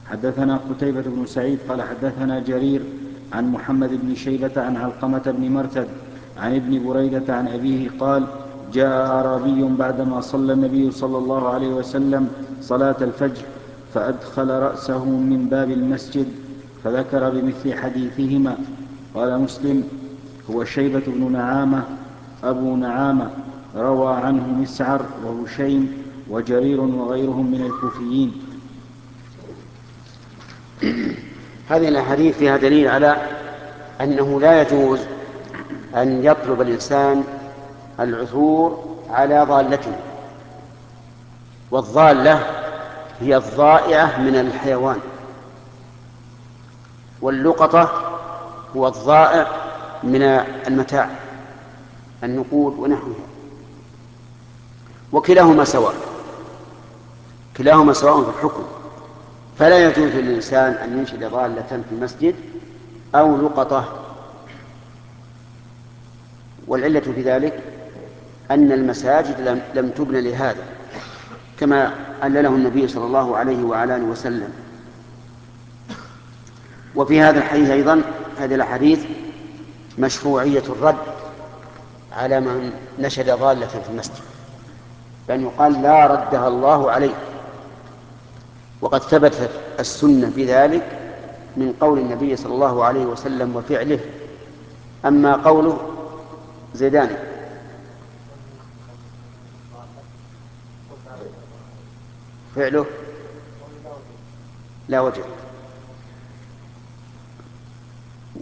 حدثنا قتيبة بن سعيد قال حدثنا جرير عن محمد بن شيبة عن علقمة بن مرثد عن ابن بريدة عن أبيه قال جاء أعرابي بعدما صلى النبي صلى الله عليه وسلم صلاة الفجر فأدخل رأسه من باب المسجد فذكر بمثل حديثهما. قال مسلم: هو شيبة بن نعامة أبو نعامة، روى عنه مسعر وهشيم وجرير وغيرهم من الكوفيين. هذه الأحاديث فيها دليل على أنه لا يجوز أن يطلب الإنسان العثور على ضالته، والضالة هي الضائعة من الحيوان، واللقطة هو الضائع من المتاع النقود ونحوها، وكلاهما سواء، كلاهما سواء في الحكم. فلا يجوز للإنسان أن ينشد ضالة في المسجد أو لقطة. والعلة في ذلك أن المساجد لم تبن لهذا، كما علله النبي صلى الله عليه وعلى آله وسلم. وفي هذا الحديث أيضا، هذه الأحاديث، مشروعية الرد على من نشد ضالة في المسجد، بأن يقال لا ردها الله عليه. وقد ثبتت السنة بذلك من قول النبي صلى الله عليه وسلم وفعله. أما قوله زيداني فعله لا وجه.